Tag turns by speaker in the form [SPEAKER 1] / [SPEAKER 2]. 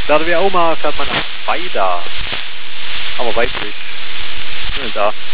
[SPEAKER 1] Da wie Oma fährt man nach Weida. Aber weit nicht. Da.